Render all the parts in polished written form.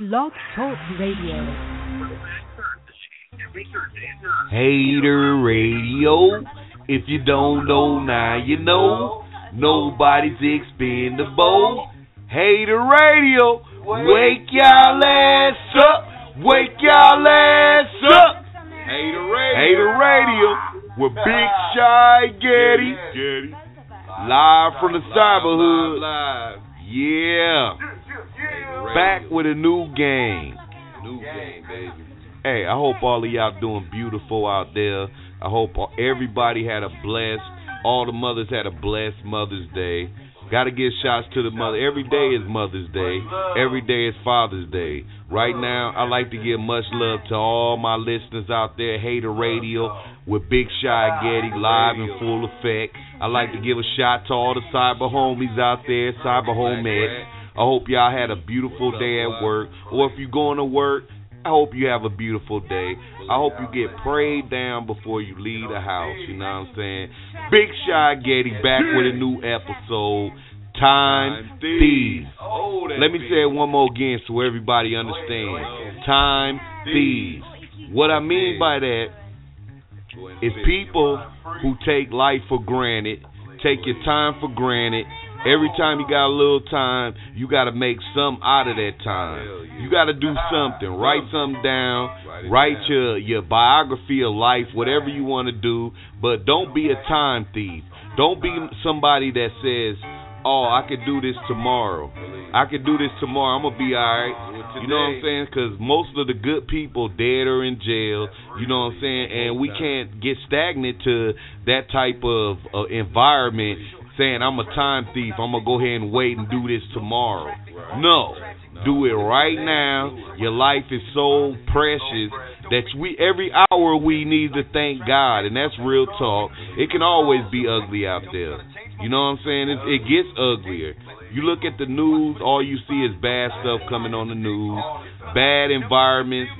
Blog Talk Radio. Hater Radio. If you don't know, now you know. Nobody's expendable. Hater Radio. Wake y'all ass up. Wake y'all ass up. Hater Radio. With Big Shy Getty. Live from the Cyberhood. Yeah. Back with a new game. Baby. Hey, I hope all of y'all doing beautiful out there. I hope everybody had a blessed, all the mothers had a blessed Mother's Day. Got to give shots to the mother. Every day is Mother's Day. Every day is Father's Day. Right now, I like to give much love to all my listeners out there. Hater Radio with Big Shy Getty live in full effect. I like to give a shot to all the cyber homies out there, cyber homies. I hope y'all had a beautiful day at work. Or if you're going to work, I hope you have a beautiful day. I hope you get prayed down before you leave the house. You know what I'm saying? Big Shy Getty back with a new episode. Time Thieves. Let me say it one more again so everybody understands. Time Thieves. What I mean by that is people who take life for granted, take your time for granted. Every time you got a little time, you got to make something out of that time. You got to do something. Write something down. Write your biography of life, whatever you want to do. But don't be a time thief. Don't be somebody that says, oh, I could do this tomorrow. I could do this tomorrow. I'm going to be all right. You know what I'm saying? Because most of the good people dead or in jail. You know what I'm saying? And we can't get stagnant to that type of environment saying I'm a time thief, I'm going to go ahead and wait and do this tomorrow. No. Do it right now. Your life is so precious that every hour we need to thank God, and that's real talk. It can always be ugly out there. You know what I'm saying? It gets uglier. You look at the news, all you see is bad stuff coming on the news, bad environments,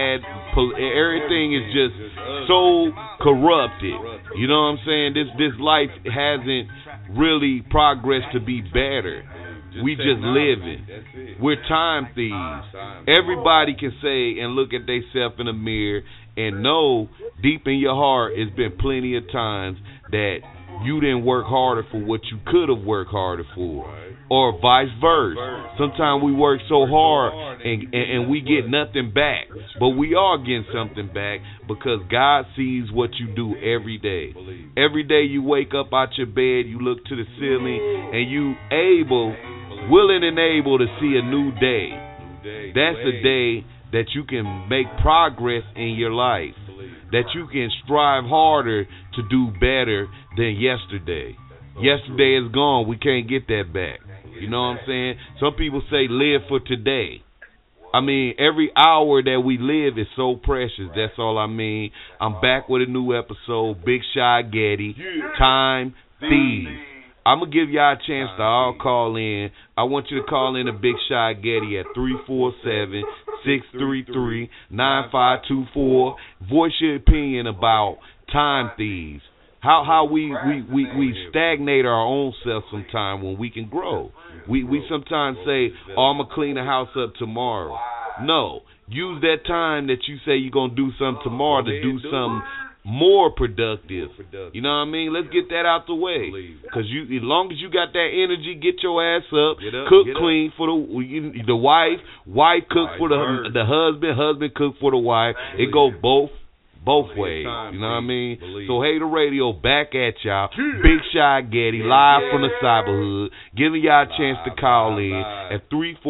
everything is just so corrupted. You know what I'm saying? This life hasn't really progressed to be better. We just living. We're time thieves. Everybody can say and look at themselves in the mirror and know deep in your heart it's been plenty of times that you didn't work harder for what you could have worked harder for. Or vice versa. Sometimes we work so hard and we get nothing back. But we are getting something back because God sees what you do every day. Every day you wake up out your bed, you look to the ceiling, and you willing and able to see a new day. That's a day that you can make progress in your life. That you can strive harder to do better than yesterday. Yesterday is gone. We can't get that back. You know what I'm saying? Some people say live for today. I mean, every hour that we live is so precious. That's all I mean. I'm back with a new episode. Big Shy Getty. Time Thieves. I'm going to give y'all a chance to all call in. I want you to call in to Big Shy Getty at 347-633-9524. Voice your opinion about time thieves. How we stagnate our own self sometimes when we can grow. We sometimes say, oh, I'm going to clean the house up tomorrow. No. Use that time that you say you're going to do something tomorrow to do something more productive. You know what I mean? Let's get that out the way. Because as long as you got that energy, get your ass up, cook clean for the wife cook for the husband cook for the wife. It goes both ways. You know what I mean? So Hater Radio back at y'all. Big Shy Getty live from the Cyberhood, giving y'all a chance to call in at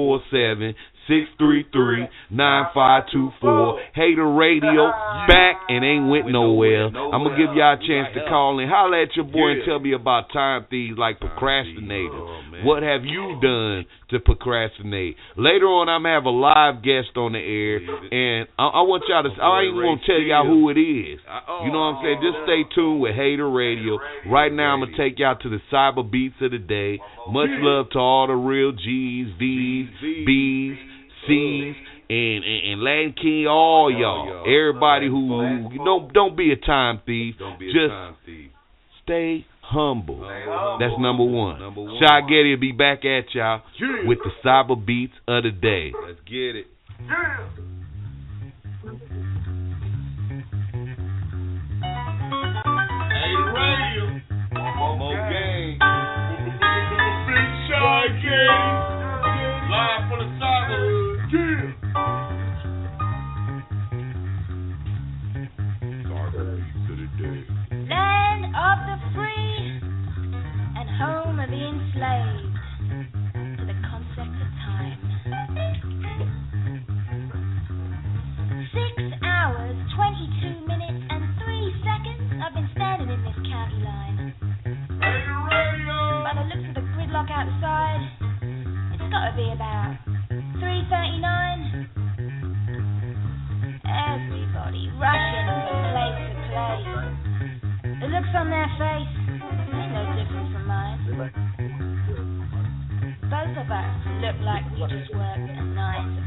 347-633-9524. Hater Radio back and ain't went nowhere. I'm gonna give y'all a chance to call in. Holla at your boy and tell me about time thieves like procrastinators. What have you done to procrastinate? Later on, I'm gonna have a live guest on the air, and I want y'all to. I ain't gonna tell y'all who it is. You know what I'm saying? Just stay tuned with Hater Radio. Right now, I'm gonna take y'all to the cyber beats of the day. Much love to all the real G's, V's, B's, C's, and Latin King, all y'all. Everybody who don't be a time thief. Just stay humble. That's number one. Shy Getty will be back at y'all with the cyber beats of the day. Let's get it. Hater Radio. One more game. Big Shy Game. Live from the cyberhood. Land of the free and home of the enslaved to the concept of time. 6 hours, 22 minutes and 3 seconds I've been standing in this county line. By the looks of the gridlock outside, it's got to be about 3:39. Everybody rushing from place to place. The looks on their face ain't no different from mine. Both of us look like we just worked a 9 to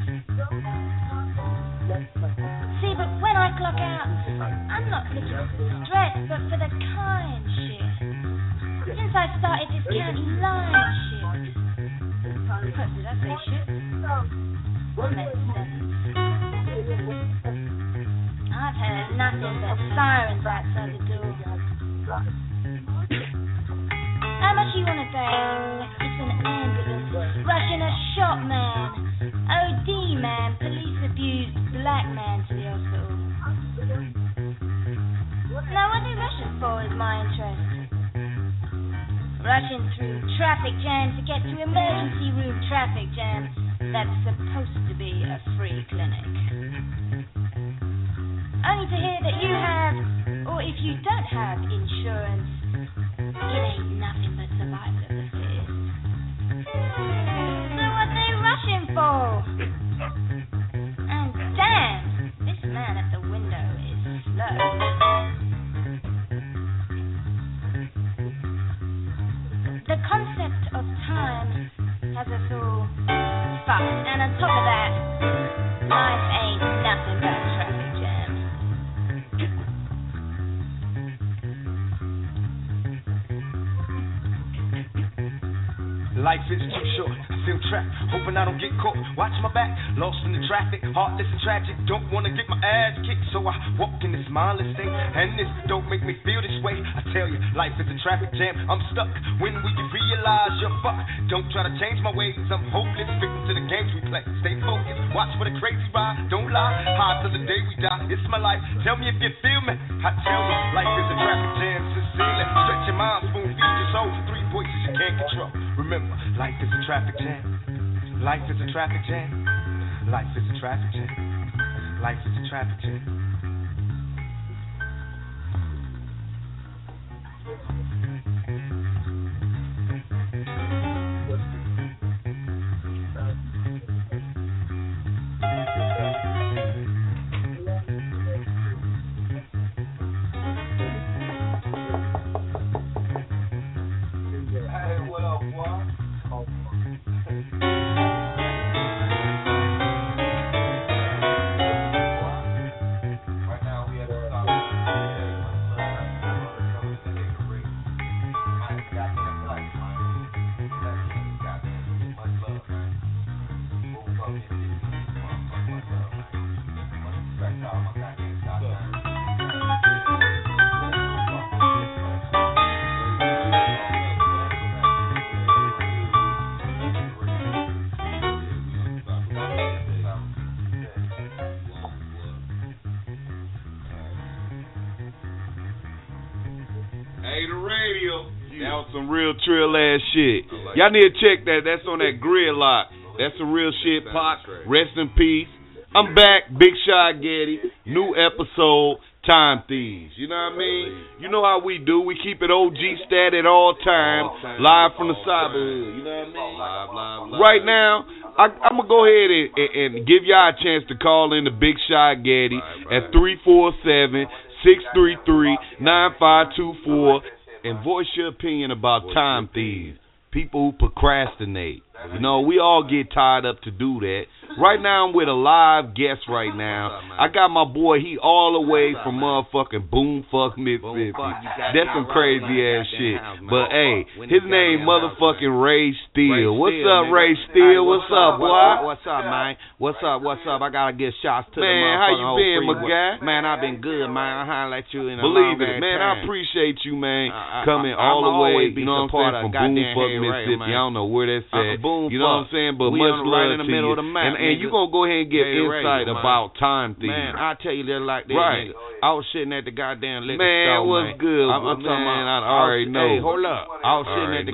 5. See, but when I clock out, I'm not looking for the stress, but for the kind shit. Since I started this county line shit. What did I say shit? I meant sentence. I've heard nothing but sirens outside the door. How much you wanna pay? It's an ambulance rushing a shot man, OD man, police abused black man to the hospital. Now what they rushing for is my interest. Rushing through traffic jam to get to emergency room traffic jam that's supposed to be a free clinic. Only to hear that you have, or if you don't have insurance, it ain't nothing but survival of the fittest. So what they rushing for? And damn, this man at the window is slow. The concept of time has us all fucked, and on top of that, life ain't nothing but a traffic jam. Life is too short, I feel trapped, hoping I don't get caught. Watch my back, lost in the traffic, heartless and tragic. Don't wanna get my ass kicked, so I walk in this mindless state. And this don't make me feel this way. I tell you, life is a traffic jam, I'm stuck. When will you realize you're fucked? Don't try to change my ways, I'm hopeless, victim to the games we play. Stay focused, watch for the crazy ride, don't lie. High till the day we die, it's my life. Tell me if you feel me, I tell you, life is a traffic jam. Sincerely, stretch your mind, spoon feed your soul. 3 voices you can't control. Remember, life is a traffic jam. Life is a traffic jam. Life is a traffic jam. Life is a traffic jam. Trill ass shit. Y'all need to check that. That's on that Gridlock. That's some real shit. Pac, rest in peace. I'm back. Big Shy Getty. New episode. Time Thieves. You know what I mean? You know how we do. We keep it OG stat at all times. Live from the cyberhood. You know what I mean? Right now, I'm going to go ahead and give y'all a chance to call in to Big Shy Getty at 347-633-9524. And voice your opinion about time thieves, people who procrastinate. You know, we all get tired up to do that. Right now I'm with a live guest right now. I got my boy, he all the way from motherfucking Boomfuck, Mississippi. That's some crazy ass shit. But hey, his name motherfucking Ray Steele. What's up, Ray Steele? What's up, boy? What's up, man? What's up? I gotta get shots to the man, how you been, my guy? Man, I've been good, man. I holler at you in a Believe long it, man. time. I appreciate you, man, coming all the way, you know what I'm saying, from Boomfuck, Mississippi. I don't know where that's at. You know what I'm saying? But much love right in the to middle you. of the map, and you gonna go ahead and get insight about time thieves. Man, I tell you that like this, right. nigga. I was sitting at the goddamn liquor man, store, what's man. good? I'm talking man, about, I already know. Hey, hold up. I was sitting at the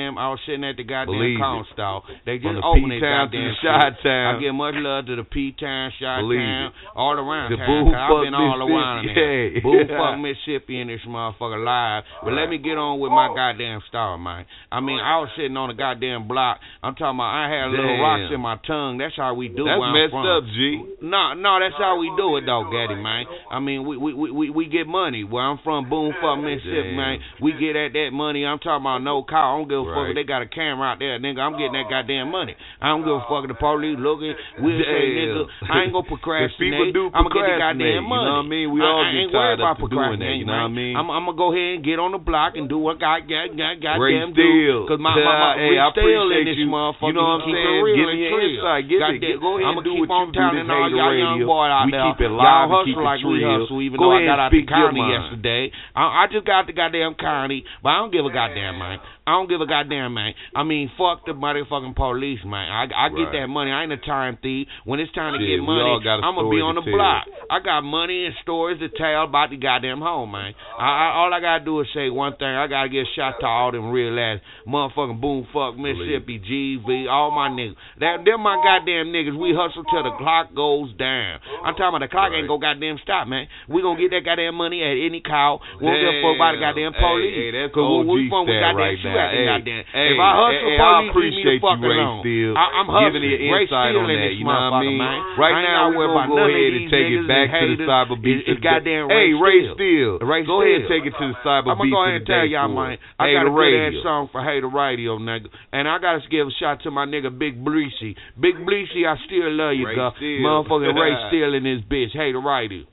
goddamn Believe corn it. stall. They just From the opened it P-Town to goddamn the Chi-Town. I give much love to the P-Town, Believe Chi-Town, it. all around The town. 'Cause I've Boomfuck, been all around Mississippi. there. Boomfuck, Mississippi in this motherfucker live. But let me get on with my goddamn story, man. I mean, I was sitting on the goddamn block. I'm talking about I had little rocks in my tongue. That's how we do That's where I'm messed from. up, G. No, that's how we do it, though, Gaddy, man. I mean, we get money. Where I'm from, Boomfuck, Mississippi, man. We get at that money. I'm talking about no car. I don't give a fuck if they got a camera out there, nigga. I'm getting that goddamn money. I don't give a fuck if the police looking. We'll say, nigga, I ain't gonna procrastinate. People do I'm gonna get the procrastinate, goddamn money. You know what I mean? We all I get ain't worried tired about of doing that, you know what I mean? I'm gonna go ahead and get on the block and do what goddamn Ray do. Steele. Cause my hey, I Steele in appreciate this you. motherfucker. You know what I'm Keep saying? it real Give and me your real. insight. Go ahead I'm and do keep what on you do, telling this all Hater y'all young Radio. boys out We there. keep it Y'all live, we keep hustle it like we real. hustle, even Go though I ahead got and out the speak your county mind. yesterday. I just got the goddamn county, but I don't give a goddamn, man. I don't give a goddamn, man. I mean, fuck the motherfucking police, man. I get that money. I ain't a time thief. When it's time to Shit, get we money, all got a I'm gonna story be on to the tell. block. I got money and stories to tell about the goddamn home, man. All I gotta do is say one thing. I gotta get shot to all them real ass motherfucking Boomfuck, Mississippi, GV, all my niggas. They're my goddamn niggas. We hustle till the clock goes down. I'm talking about the clock ain't gonna goddamn stop, man. We gonna get that goddamn money at any cow. We don't give a fuck about the goddamn police. Hey, that's Cause OG we from stat goddamn right shoot now. at the goddamn. Hey, if I hustle I police, appreciate leave me the fuck you, Ray alone. Steele, I'm giving hustling. you Ray insight Steele on in that. this You know what I mean? man. Right I ain't now, gotta we're worry gonna about go none of ahead and these take it niggas back and to the haters. Cyber Beat. It's goddamn Hey, Ray Ray Steele. Steele. Ray Go ahead and Steele. take it to the Cyber I'm Beat. gonna go ahead and tell y'all, for man. us. I got a Hater good ass Radio. song for Hater Radio, nigga. And I gotta give a shout to my nigga Big Bleachy. Big Bleachy, I still love you, Ray girl. Steele. Motherfucking Ray Steele in this bitch. Hater Radio.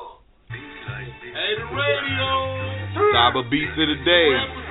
Hater Radio. Cyber Beats of the day.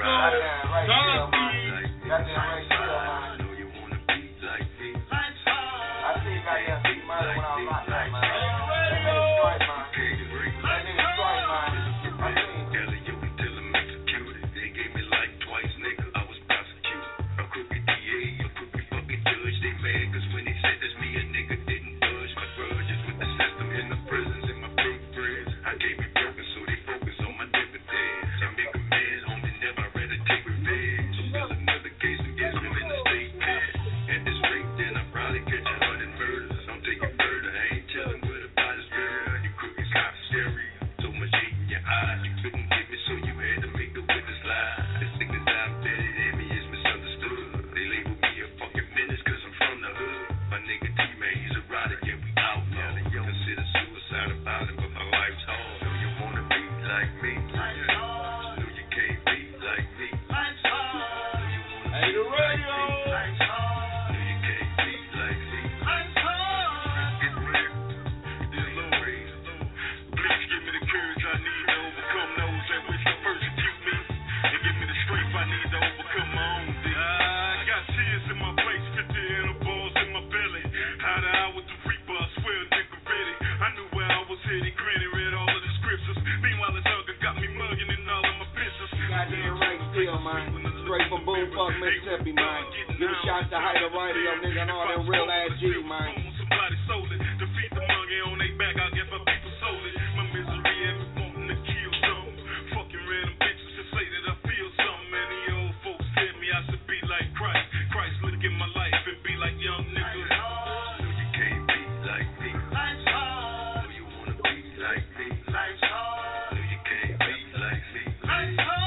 Straight from Boomfuck, Mississippi, man. Give a shout to Hater Radio, nigga, and all them real ass G, man. Somebody sold it. Defeat the monkey on their back. I guess my people sold it. My misery has me wanting to kill something. Fucking random bitches to say that I feel something. Many old folks tell me I should be like Christ. Christ look in my life and be like young niggas. No, you can't be like me. Life's hard. No, you wanna be like me. Life's hard. No, you can't be like me. Life's hard.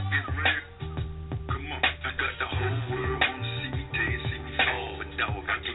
Come on, I got the whole world wanna see me dead, see me fall, but dog, I can't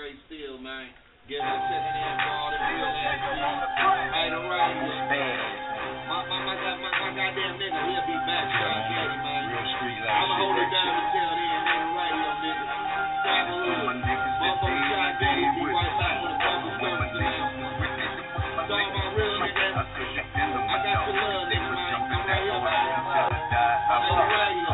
great still, man. Get her checking in for all the real ass shit. Hey, the radio. My goddamn nigga, he'll be back, Sean Getty, man. I'ma hold it down until then, man. The radio, nigga. Motherfucker Sean Getty, be right back with a bubble service, man. So all my real niggas, I got your love, nigga, man. I'm right here, man. Hey, the radio.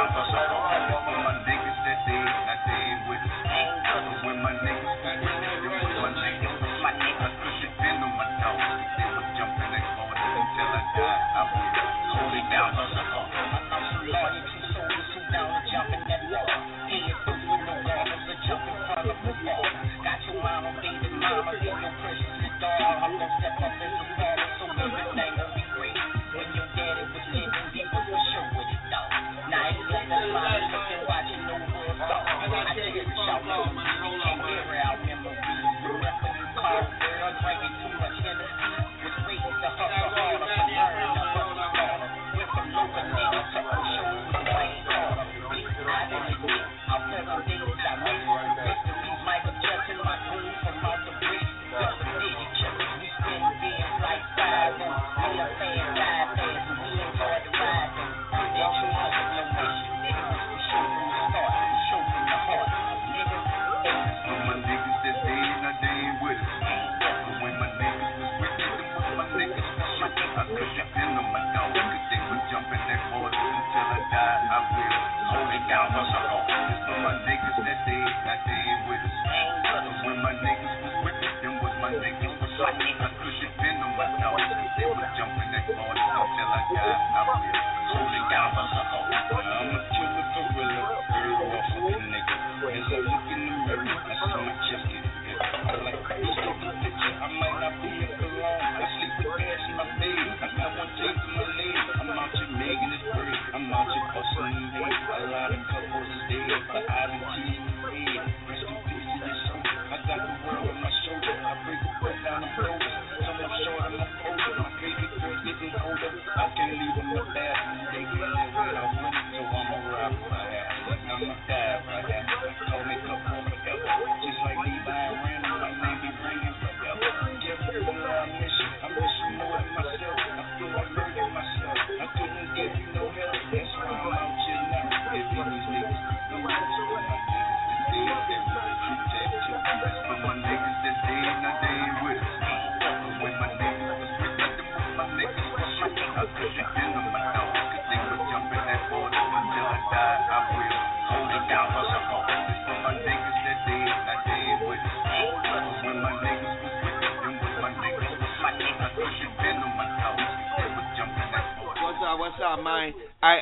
What's up, man?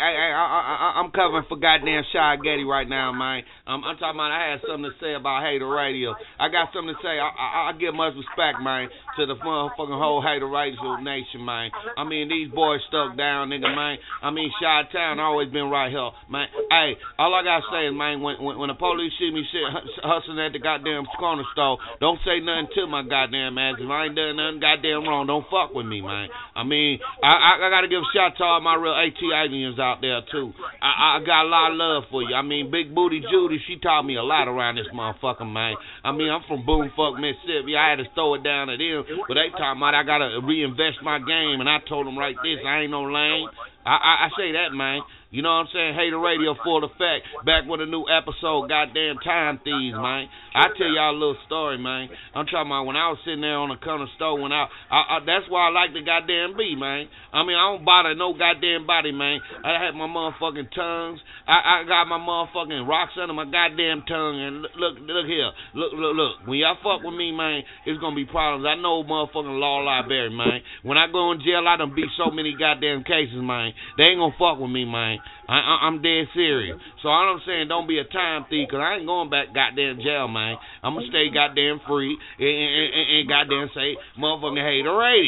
I'm covering for goddamn Shy Getty right now, man. I'm talking about I had something to say about Hater Radio. I got something to say. I give much respect, man, to the motherfucking whole Hater Radio nation, man. I mean, these boys stuck down, nigga, man. I mean, Chi-Town always been right here, man. Hey, all I gotta say is, man, when the police see me hustling at the goddamn corner store, don't say nothing to my goddamn ass. If I ain't done nothing goddamn wrong, don't fuck with me, man. I mean, I gotta give a shout to all my real AT-aliens out there, too. I got a lot of love for you. I mean, Big Booty Judy, she taught me a lot around this motherfucker, man. I mean, I'm from Boomfuck, Mississippi. I had to throw it down at them, but they talking about I gotta reinvest my game, and I told them right this, I ain't no lame. I say that, man. You know what I'm saying? Hater Radio full effect. Back with a new episode, goddamn Time Thieves, man. I tell y'all a little story, man. I'm talking about when I was sitting there on the corner store, when that's why I like the goddamn beat, man. I mean, I don't bother no goddamn body, man. I had my motherfucking tongues. I got my motherfucking rocks under my goddamn tongue. And look here. Look. When y'all fuck with me, man, it's gonna be problems. I know motherfucking law library, man. When I go in jail, I done beat so many goddamn cases, man. They ain't gonna fuck with me, man. I'm dead serious. So all I'm saying, don't be a time thief, because I ain't going back goddamn jail, man. I'm going to stay goddamn free and goddamn say, motherfucking Hater Radio.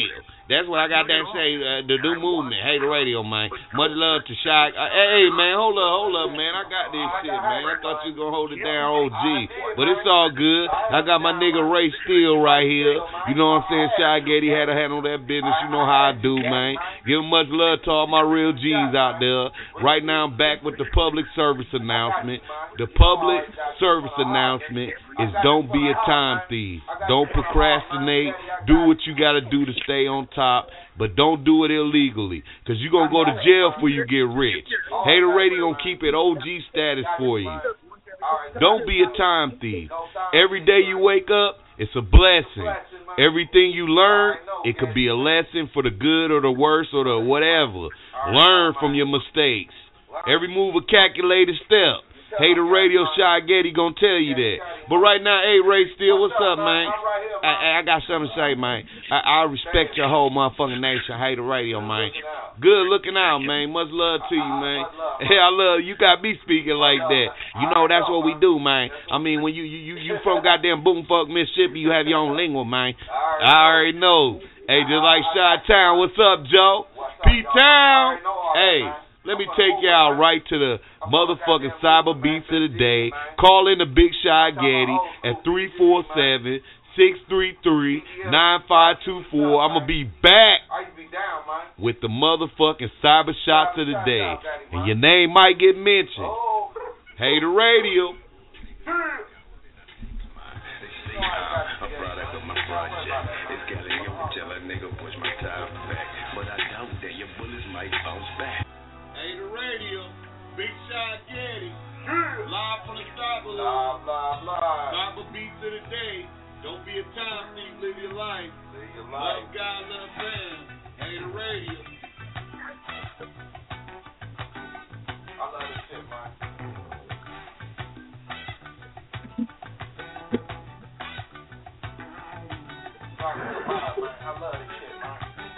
That's what I got to say. The new movement, Hater Radio, man. Much love to Shy. Hey, man, hold up, man. I got this shit, man. I thought you was gonna hold it down, OG, but it's all good. I got my nigga Ray Steele right here. You know what I'm saying? Shy Getty had to handle that business. You know how I do, man. Give much love to all my real G's out there. Right now, I'm back with the public service announcement. The public service announcement is don't be a time thief. Don't procrastinate. Do what you got to do to stay on top, but don't do it illegally, because you're going to go to jail before you get rich. Hater Radio going to keep it OG status for you. Don't be a time thief. Every day you wake up, it's a blessing. Everything you learn, it could be a lesson for the good or the worse or the whatever. Learn from your mistakes. Every move a calculated step. Hater Radio, Shy Getty gonna tell you that. But right now, hey, Ray Steele, what's up, man? I got something to say, man. I respect your whole motherfucking nation, Hater Radio, man. Good looking out, man. Much love to you, man. Hey, I love you. Got me speaking like that. You know, that's what we do, man. I mean, when you from goddamn Boomfuck, Mississippi, you have your own lingo, man. I already know. Hey, just like Chi-Town, what's up, Joe? P-Town. Hey. Let me take y'all right to the motherfucking cyber beats of the day. Call in the Big Shy Getty at 347-633-9524. I'm going to be back with the motherfucking cyber shots of the day. And your name might get mentioned. Hater Radio. A product of my project. It's got a tell a nigga push my time back. But I doubt that your bullets might bounce back. Hater Radio, Big Shot Getty, live from the Cyber Cyber beats of the day. Don't be a time thief, live your life. Love God, love fam. Hater Radio. I love this shit, man. I love this shit, man.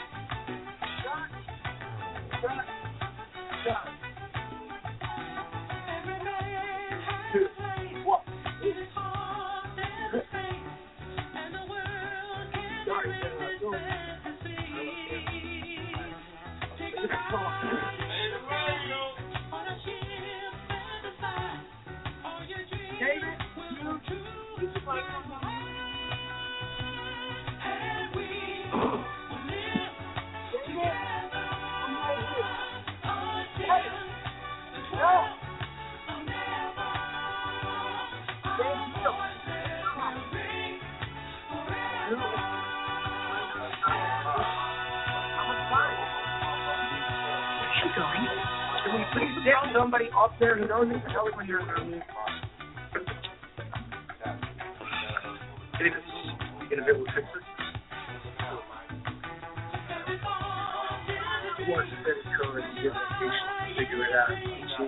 Somebody up there who knows what the hell when you're get a bit with fixes. You want to spend courage and give patience to figure it out.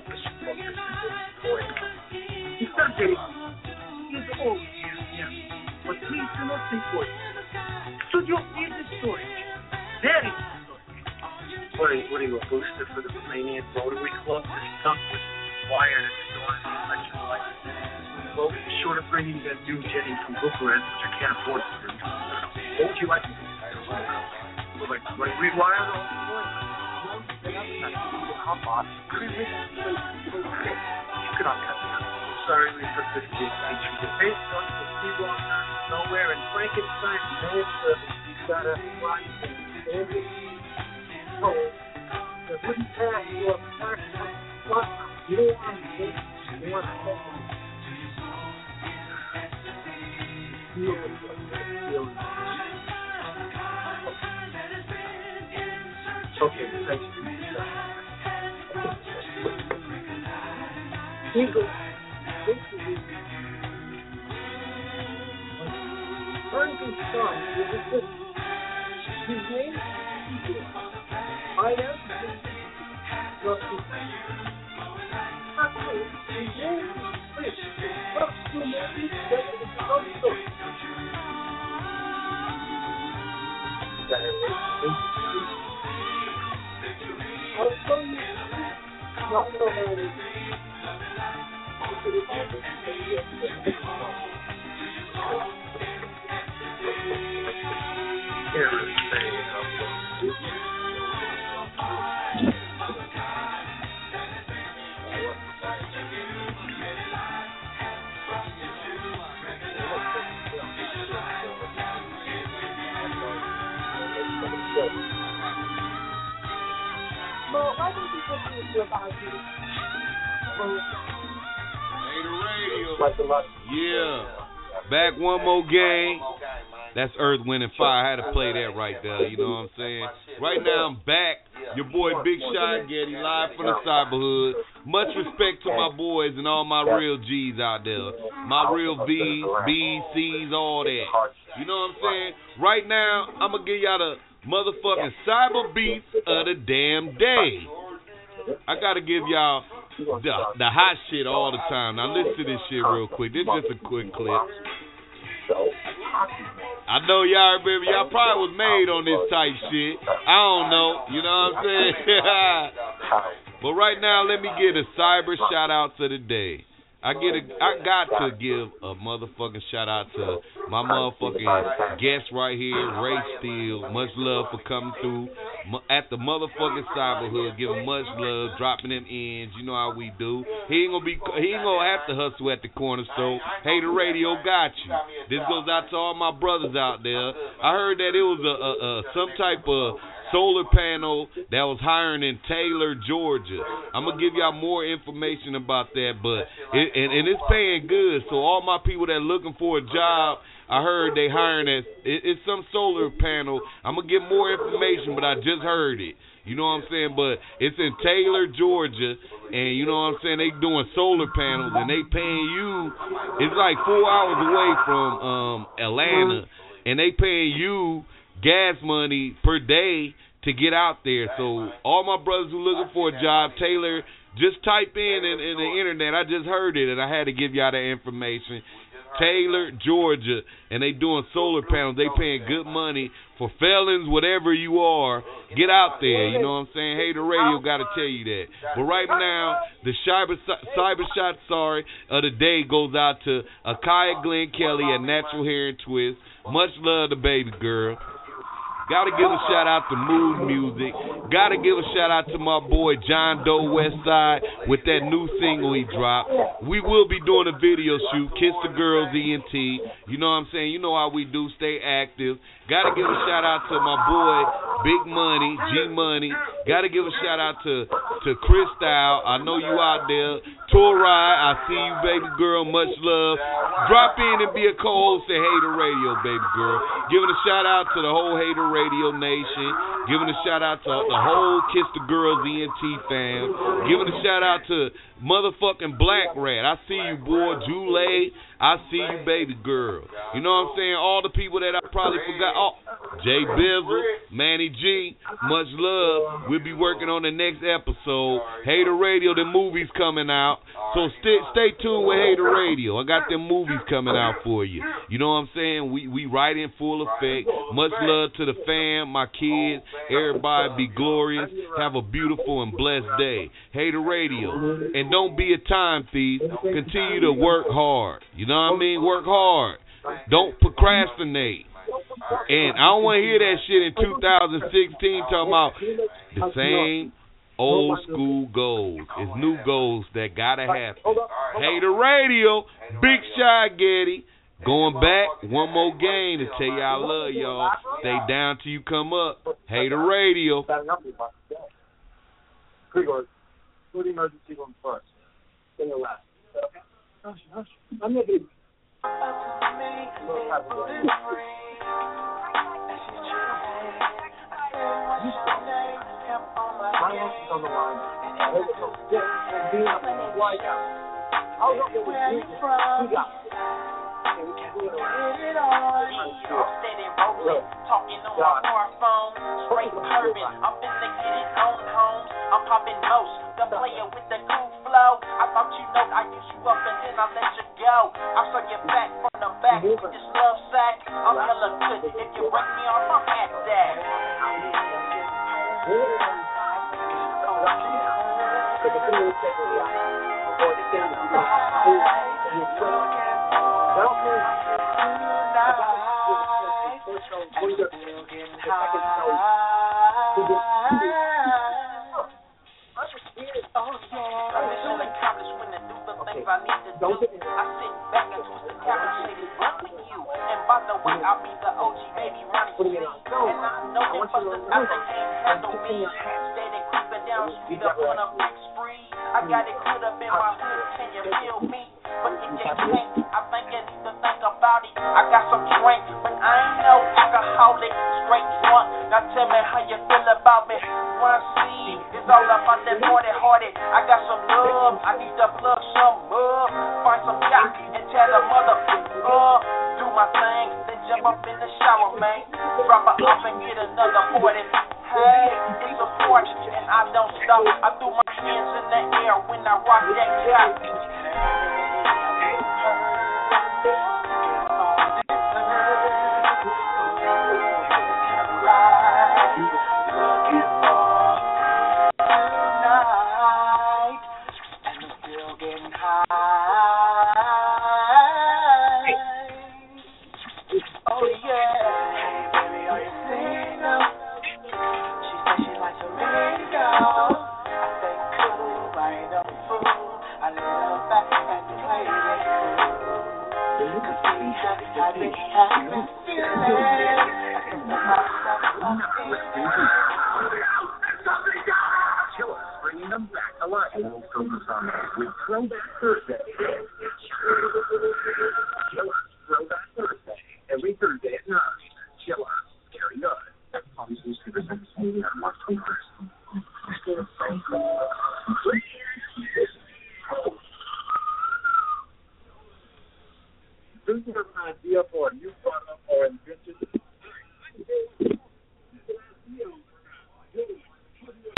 He's not dating. He's old. Yeah. But please do not think for it. So you hear the story. There is the story. What are you, a booster for the Romanian Rotary Club? This stuff with wire and stores and electric lights. Well, short of bringing that new jetty from Bucharest, which I can't afford to do. What would you like to do? Like rewire the whole thing? How about you cannot cut me out. Sorry, we took this big feature. The face on the Seawalk, nowhere in Frankenstein, no, you gotta fly and so, it wouldn't pass your tax. You don't want to take you want to okay, thanks. Eagle, Frankenstein is a good. His name is Eagle. I am not the actually, his name is Fish. What's the name that is also? I'll show you. Not so many. Here is saying Hater Radio. Like the luck. Yeah. Back one more game. That's Earth, Wind, and Fire. I had to play that right there. You know what I'm saying? Right now, I'm back. Your boy Big Shot Getty, live from the Cyberhood. Much respect to my boys and all my real G's out there. My real V's, B's, C's, all that. You know what I'm saying? Right now, I'm going to give y'all the motherfucking cyber beats of the damn day. I got to give y'all the hot shit all the time. Now, listen to this shit real quick. This is just a quick clip. I know y'all remember, y'all probably was made on this type shit. I don't know, you know what I'm saying? But right now, let me get a cyber shout out to the day. I got to give a motherfucking shout out to my motherfucking guest right here, Ray Steele. Much love for coming through at the motherfucking Cyberhood. Give him much love, dropping them ends. You know how we do. He ain't gonna have to hustle at the corner store. Hater Radio got you. This goes out to all my brothers out there. I heard that it was some type of solar panel that was hiring in Taylor, Georgia. I'm gonna give y'all more information about that, but it's paying good. So all my people that looking for a job, I heard they hiring it's some solar panel. I'm gonna get more information, but I just heard it. You know what I'm saying? But it's in Taylor, Georgia, and you know what I'm saying? They doing solar panels, and they paying you. It's like 4 hours away from Atlanta, and they paying you gas money per day to get out there. So all my brothers who looking for a job, Taylor, just type in the internet. I just heard it, and I had to give y'all that information. Taylor, Georgia, and they doing solar panels. They paying good money for felons, whatever you are. Get out there, you know what I'm saying? Hater Radio got to tell you that. But right now, the cyber shot of the day goes out to Akaya Glenn Kelly at Natural Hair and Twist. Much love to baby girl. Gotta give a shout out to Mood Music. Gotta give a shout out to my boy John Doe Westside with that new single he dropped. We will be doing a video shoot, Kiss the Girls ENT. You know what I'm saying? You know how we do, stay active. Gotta give a shout out to my boy Big Money, G Money. Gotta give a shout out to Chris Style. I know you out there. Torai, I see you, baby girl. Much love. Drop in and be a co-host at Hater Radio, baby girl. Giving a shout out to the whole Hater Radio Nation. Giving a shout out to the whole Kiss the Girls ENT fam. Giving a shout out to motherfucking Black Rat. I see you, boy. Jule. I see you, baby girl. You know what I'm saying? All the people that I probably forgot. Oh, Jay Bizzle, Manny G, much love. We'll be working on the next episode. Hater Radio, the movies coming out. So stay tuned with Hater Radio. I got them movies coming out for you. You know what I'm saying? We right in full effect. Much love to the fam, my kids. Everybody be glorious. Have a beautiful and blessed day. Hater Radio. And don't be a time thief. Continue to work hard. You know what I mean? Work hard. Don't procrastinate. And I don't want to hear that shit in 2016 talking about the same old school goals. It's new goals that gotta happen. Hater Radio, Big Shy Getty. Going back, one more game to tell you I love y'all. Stay down till you come up. Hater Radio. Grigor, put the emergency room first. Then the last. Hush. I'm not going to... My house is on the line. Being up in the White House. I was up there with you. We got it. I'm steady rolling, talking on my smartphone, straight curving. I'm finna get it on home. I'm popping most, the player with the cool flow. I thought you know I used you up and then I let you go. I saw you back from the back with this love sack. I'm hella good. If you break me off, I'm at that. I need to do. I sit back and twist the camera, shady, running you. And by the way, I'll be the OG baby running you. And I know them busters out there can't handle me. Steady creeping down down street up on a big spree. I got it good up in my hood, can you feel me? But if you can't, I think you need to think about it. I got some drink, but I ain't no alcoholic, straight drunk. Now tell me how you feel about me. Run C, it's all about that hearted. I got some love, I need to plug some up. Find some yacht and tell the mother do my thing, then jump up in the shower, man. Drop her off and get another 40. Hey, it's a porch and I don't stop. I threw my hands in the air when I rock that yacht. Bringing them back alive. With Throwback Thursday. Throwback Thursday. Every Thursday at 9. Chilla. Gary Nutt. March 21st. This is an idea for a new product.